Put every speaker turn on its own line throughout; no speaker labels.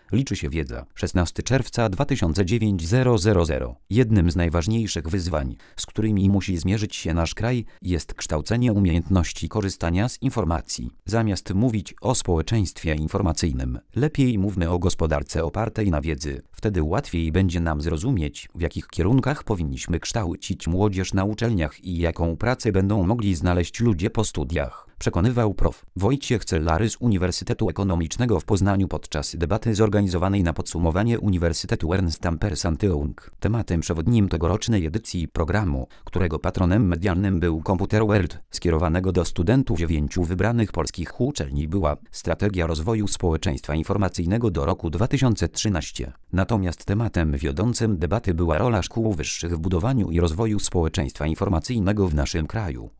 Liczy się wiedza. 16 czerwca 2009 000. Jednym z najważniejszych wyzwań, z którymi musi zmierzyć się nasz kraj, jest kształcenie umiejętności korzystania z informacji. Zamiast mówić o społeczeństwie informacyjnym, lepiej mówmy o gospodarce opartej na wiedzy. Wtedy łatwiej będzie nam zrozumieć, w jakich kierunkach powinniśmy kształcić młodzież na uczelniach i jaką pracę będą mogli znaleźć ludzie po studiach. Przekonywał prof. Wojciech Cellary z Uniwersytetu Ekonomicznego w Poznaniu podczas debaty zorganizowanej na podsumowanie Uniwersytetu Ernst Samper-Santiago. Tematem przewodnim tegorocznej edycji programu, którego patronem medialnym był Computer World, skierowanego do studentów 9 wybranych polskich uczelni, była strategia rozwoju społeczeństwa informacyjnego do roku 2013. Natomiast tematem wiodącym debaty była rola szkół wyższych w budowaniu i rozwoju społeczeństwa informacyjnego w naszym kraju.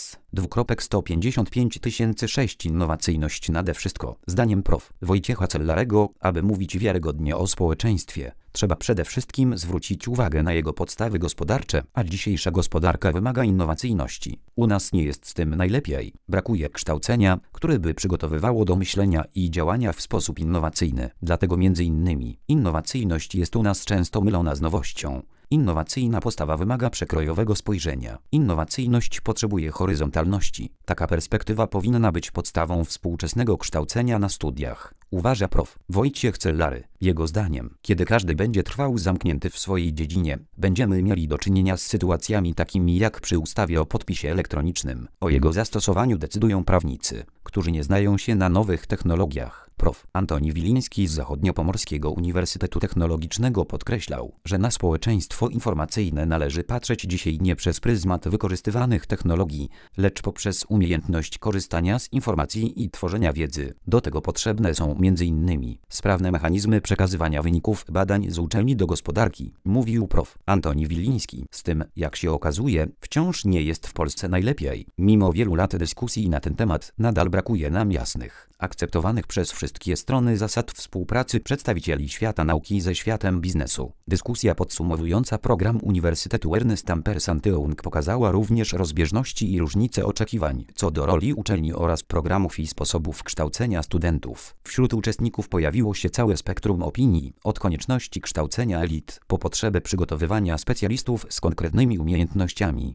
155 006 Innowacyjność nade wszystko. Zdaniem prof. Wojciecha Cellarego, aby mówić wiarygodnie o społeczeństwie, trzeba przede wszystkim zwrócić uwagę na jego podstawy gospodarcze, a dzisiejsza gospodarka wymaga innowacyjności. U nas nie jest z tym najlepiej. Brakuje kształcenia, które by przygotowywało do myślenia i działania w sposób innowacyjny. Dlatego m.in. innowacyjność jest u nas często mylona z nowością. Innowacyjna postawa wymaga przekrojowego spojrzenia. Innowacyjność potrzebuje horyzontalności. Taka perspektywa powinna być podstawą współczesnego kształcenia na studiach. Uważa prof. Wojciech Cellary. Jego zdaniem, kiedy każdy będzie trwał zamknięty w swojej dziedzinie, będziemy mieli do czynienia z sytuacjami takimi jak przy ustawie o podpisie elektronicznym. O jego zastosowaniu decydują prawnicy, którzy nie znają się na nowych technologiach. Prof. Antoni Wiliński z Zachodniopomorskiego Uniwersytetu Technologicznego podkreślał, że na społeczeństwo informacyjne należy patrzeć dzisiaj nie przez pryzmat wykorzystywanych technologii, lecz poprzez umiejętność korzystania z informacji i tworzenia wiedzy. Do tego potrzebne są m.in. sprawne mechanizmy przekazywania wyników badań z uczelni do gospodarki, mówił prof. Antoni Wiliński. Z tym, jak się okazuje, wciąż nie jest w Polsce najlepiej. Mimo wielu lat dyskusji na ten temat, nadal brakuje nam jasnych, akceptowanych przez wszystkie strony zasad współpracy przedstawicieli świata nauki ze światem biznesu. Dyskusja podsumowująca program Uniwersytetu Ernst Samper-Santiago pokazała również rozbieżności i różnice oczekiwań co do roli uczelni oraz programów i sposobów kształcenia studentów. Wśród uczestników pojawiło się całe spektrum opinii, od konieczności kształcenia elit po potrzebę przygotowywania specjalistów z konkretnymi umiejętnościami.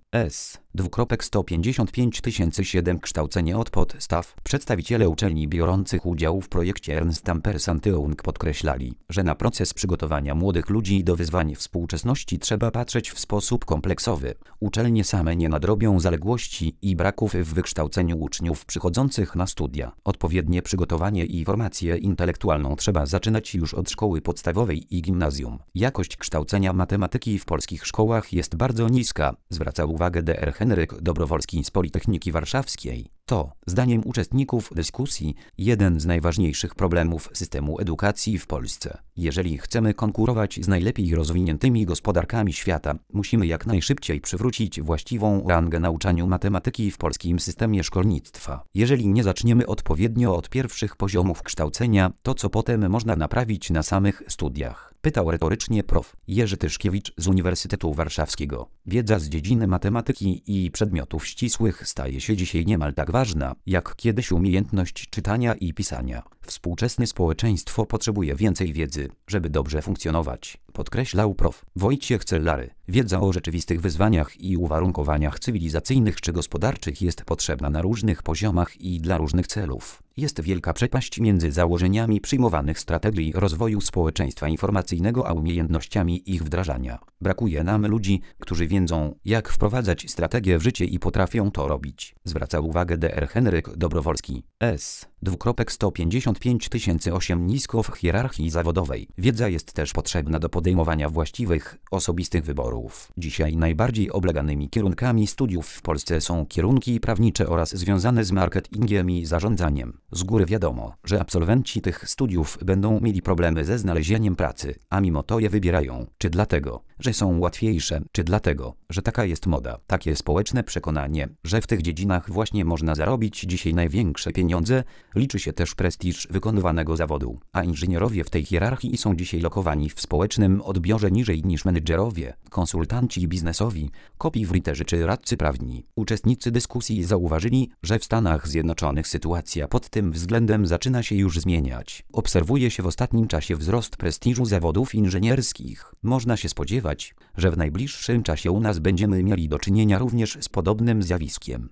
155 007 Kształcenie od podstaw. Przedstawiciele uczelni biorących udział w projekcie Ernst Samper-Santiago podkreślali, że na proces przygotowania młodych ludzi do wyzwań współczesności trzeba patrzeć w sposób kompleksowy. Uczelnie same nie nadrobią zaległości i braków w wykształceniu uczniów przychodzących na studia. Odpowiednie przygotowanie i formację intelektualną trzeba zaczynać już od szkoły podstawowej i gimnazjum. Jakość kształcenia matematyki w polskich szkołach jest bardzo niska, zwraca uwagę dr Henryk Dobrowolski z Politechniki Warszawskiej. To, zdaniem uczestników dyskusji, jeden z najważniejszych problemów systemu edukacji w Polsce. Jeżeli chcemy konkurować z najlepiej rozwiniętymi gospodarkami świata, musimy jak najszybciej przywrócić właściwą rangę nauczaniu matematyki w polskim systemie szkolnictwa. Jeżeli nie zaczniemy odpowiednio od pierwszych poziomów kształcenia, to co potem można naprawić na samych studiach? Pytał retorycznie prof. Jerzy Tyszkiewicz z Uniwersytetu Warszawskiego. Wiedza z dziedziny matematyki i przedmiotów ścisłych staje się dzisiaj niemal tak ważna, jak kiedyś umiejętność czytania i pisania. Współczesne społeczeństwo potrzebuje więcej wiedzy, żeby dobrze funkcjonować, podkreślał prof. Wojciech Cellary. Wiedza o rzeczywistych wyzwaniach i uwarunkowaniach cywilizacyjnych czy gospodarczych jest potrzebna na różnych poziomach i dla różnych celów. Jest wielka przepaść między założeniami przyjmowanych strategii rozwoju społeczeństwa informacyjnego a umiejętnościami ich wdrażania. Brakuje nam ludzi, którzy wiedzą, jak wprowadzać strategię w życie i potrafią to robić, zwraca uwagę dr Henryk Dobrowolski. 155 008 Nisko w hierarchii zawodowej. Wiedza jest też potrzebna do podejmowania właściwych, osobistych wyborów. Dzisiaj najbardziej obleganymi kierunkami studiów w Polsce są kierunki prawnicze oraz związane z marketingiem i zarządzaniem. Z góry wiadomo, że absolwenci tych studiów będą mieli problemy ze znalezieniem pracy, a mimo to je wybierają. Czy dlatego, że są łatwiejsze, czy dlatego, że taka jest moda. Takie społeczne przekonanie, że w tych dziedzinach właśnie można zarobić dzisiaj największe pieniądze, Liczy się też prestiż wykonywanego zawodu, a inżynierowie w tej hierarchii są dzisiaj lokowani w społecznym odbiorze niżej niż menedżerowie, konsultanci biznesowi, copywriterzy czy radcy prawni. Uczestnicy dyskusji zauważyli, że w Stanach Zjednoczonych sytuacja pod tym względem zaczyna się już zmieniać. Obserwuje się w ostatnim czasie wzrost prestiżu zawodów inżynierskich. Można się spodziewać, że w najbliższym czasie u nas będziemy mieli do czynienia również z podobnym zjawiskiem.